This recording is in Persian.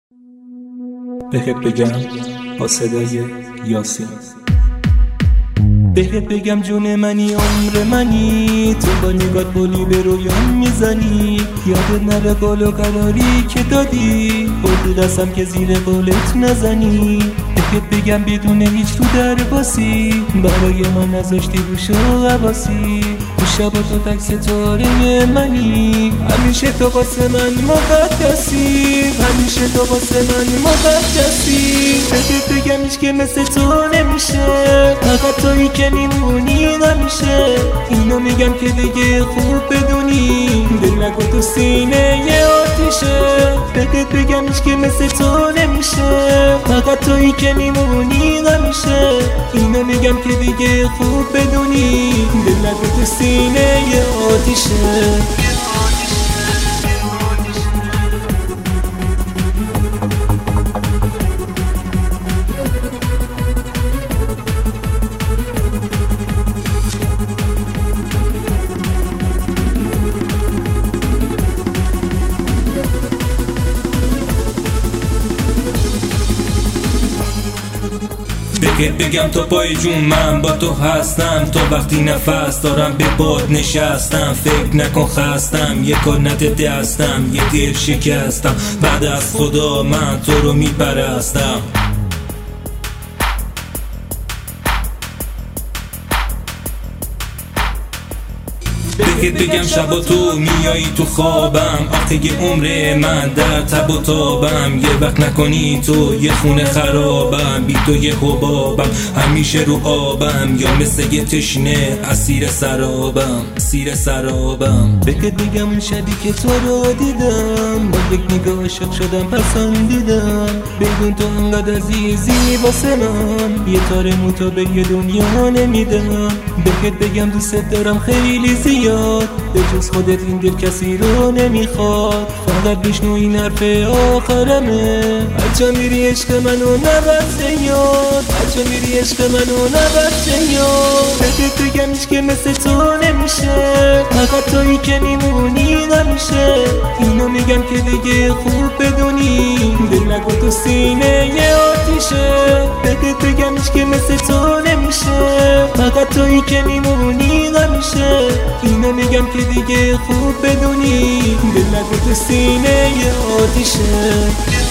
بهت بگم با صدای یاسین، بهت بگم جون منی عمر منی، تو با نگات بولی به رویان میزنی، یادت نره قول و قراری که دادی، خود دستم که زیر قولت نزنی. بهت بگم بدون هیچ تو در باسی، برای من نذاشتی روش و عباسی، تو شبا تو تک ستاره منی، همیشه تو واسه من مقدسی، همیشه تو واسه من مقدسی. بهت بگم هیچ که مثل تو نمیشه، فقط تویی که میمونی نمیشه، اینو میگم که دیگه خوب بدونی، دل نگو تو سینه یه آتیشه. بهت بگم هیچ که مثل تو نمیشه، فقط تویی که میمونی نمیشه، اینو میگم که دیگه خوب بدونی، دل نگو تو سینه یه آتیشه. بهت بگم تو پای جون من با تو هستم، تو وقتی نفس دارم به باد نشستم، فکر نکن خستم، یه کنت دستم، یه دل شکستم، بعد از خدا من تو رو میپرستم. بهت بگم شبا تو میایی تو خوابم، آخه یه عمر من در تب و تابم، یه وقت نکنی تو یه خونه خرابم، بی تو یه حبابم همیشه رو آبم، یا مثل یه تشنه اسیر سرابم، اسیر سرابم. بهت بگم اون شبی که تو رو دیدم، با یک نگاه عاشق شدم پسندیدم، بدون تو انقدر عزیزی واسه من، یه تار موتا به یه دنیا نمیدم. بهت بگم دوست دارم خیلی زیاد، به جز خودت این دل کسی رو نمیخواد، فقط بشنو این حرف آخرمه، هرجا میری عشق منو نبرد یاد، هرجا میری عشق منو نبرد یاد. بهت بگم هیچ که مثل تو نمیشه، فقط تویی که میمونی نمیشه، اینو میگم که دیگه خوب بدونی، دل نگو تو سینه یه آتیشه. بهت بگم هیچ که مثل تو نمیشه، فقط تویی که میمونی نمیشه، اینو میگم که دیگه خوب بدونی، دل نگو تو سینه یه آتیشه.